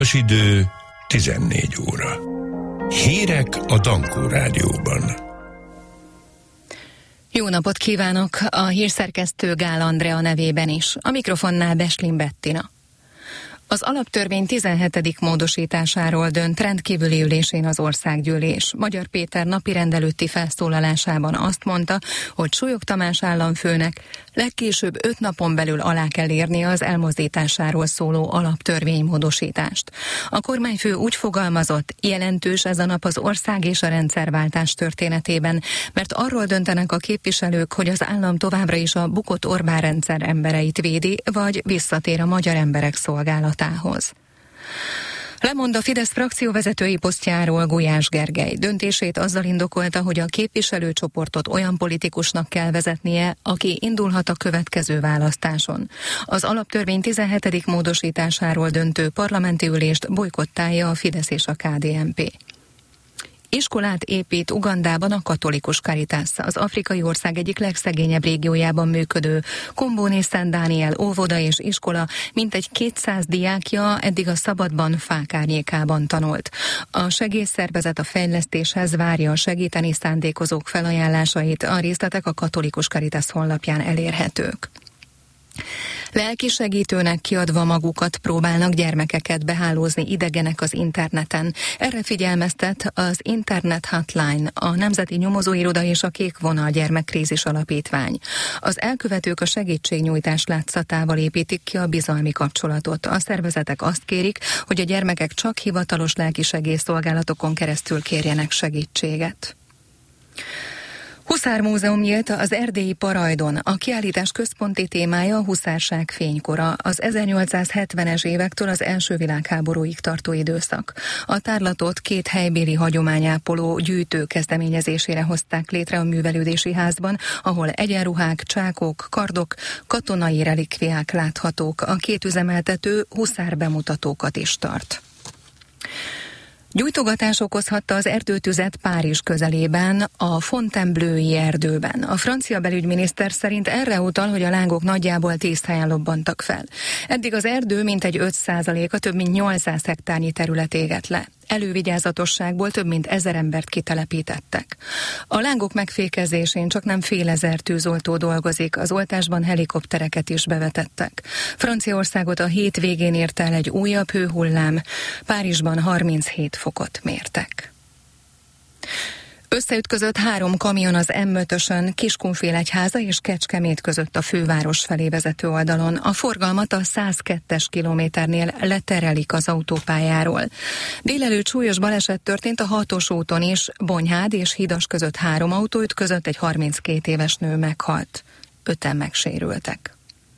Az idő 14 óra. Hírek a Dankó Rádióban. Jó napot kívánok! A hírszerkesztő Gál Andrea nevében is. A mikrofonnál Beslin Bettina. Az alaptörvény 17. módosításáról dönt rendkívüli ülésén az Országgyűlés. Magyar Péter napirend előtti felszólalásában azt mondta, hogy Súlyog Tamás államfőnek legkésőbb 5 napon belül alá kell írnia az elmozdításáról szóló alaptörvénymódosítást. A kormányfő úgy fogalmazott, jelentős ez a nap az ország és a rendszerváltás történetében, mert arról döntenek a képviselők, hogy az állam továbbra is a bukott Orbán rendszer embereit védi, vagy visszatér a magyar emberek szolgálatához. Lemond a Fidesz frakcióvezetői posztjáról Gulyás Gergely. Döntését azzal indokolta, hogy a képviselőcsoportot olyan politikusnak kell vezetnie, aki indulhat a következő választáson. Az alaptörvény 17. módosításáról döntő parlamenti ülést bojkottálja a Fidesz és a KDNP. Iskolát épít Ugandában a katolikus Caritas, az afrikai ország egyik legszegényebb régiójában működő Komboni Szent Dániel óvoda és iskola mintegy 200 diákja eddig a szabadban, fák árnyékában tanult. A segélyszervezet a fejlesztéshez várja a segíteni szándékozók felajánlásait, a részletek a katolikus Caritas honlapján elérhetők. Lelki segítőnek kiadva magukat próbálnak gyermekeket behálózni idegenek az interneten. Erre figyelmeztet az Internet Hotline, a Nemzeti Nyomozóiroda és a Kék Vonal Gyermekkrízis Alapítvány. Az elkövetők a segítségnyújtás látszatával építik ki a bizalmi kapcsolatot. A szervezetek azt kérik, hogy a gyermekek csak hivatalos lelki segélyszolgálatokon keresztül kérjenek segítséget. Huszár múzeum nyílt az erdélyi Parajdon. A kiállítás központi témája a huszárság fénykora, az 1870-es évektől az első világháborúig tartó időszak. A tárlatot 2 helybéli hagyományápoló gyűjtő kezdeményezésére hozták létre a művelődési házban, ahol egyenruhák, csákok, kardok, katonai relikviák láthatók. A 2 üzemeltető huszár bemutatókat is tart. Gyújtogatás okozhatta az erdőtüzet Párizs közelében, a Fontainebleau-i erdőben. A francia belügyminiszter szerint erre utal, hogy a lángok nagyjából 10 helyen lobbantak fel. Eddig az erdő mintegy 5%-a több mint 800 hektárnyi terület égett le. Elővigyázatosságból több mint 1000 embert kitelepítettek. A lángok megfékezésén csaknem fél ezer tűzoltó dolgozik, az oltásban helikoptereket is bevetettek. Franciaországot a hét végén érte el egy újabb hőhullám, Párizsban 37 fokot mértek. Összeütközött 3 kamion az M5-ösön Kiskunfélegyháza és Kecskemét között a főváros felé vezető oldalon. A forgalmat a 102-es kilométernél leterelik az autópályáról. Délelőtt súlyos baleset történt a 6-os úton is, Bonyhád és Hidas között 3 autó ütközött, egy 32 éves nő meghalt. 5-en megsérültek.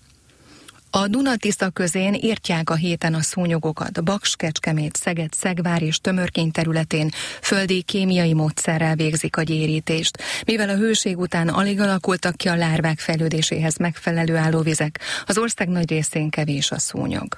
A Duna-Tisza közén írtják a héten a szúnyogokat. Baks, Kecskemét, Szeged, Szegvár és Tömörkény területén földi kémiai módszerrel végzik a gyérítést. Mivel a hőség után alig alakultak ki a lárvák fejlődéséhez megfelelő állóvizek, az ország nagy részén kevés a szúnyog.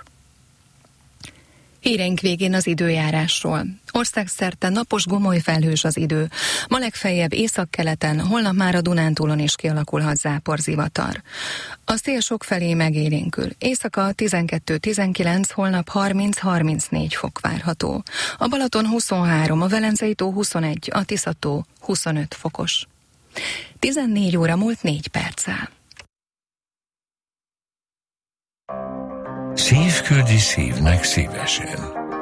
Híreink végén az időjárásról. Országszerte napos, gomoly felhős az idő. Ma legfeljebb északkeleten, holnap már a Dunántúlon is kialakulhat záporzivatar. A szél sokfelé megélénkül. Éjszaka 12-19, holnap 30-34 fok várható. A Balaton 23, a Velencei-tó 21, a Tisza-tó 25 fokos. 14 óra múlt 4 perccel. Szív küldi szívnek szívesen.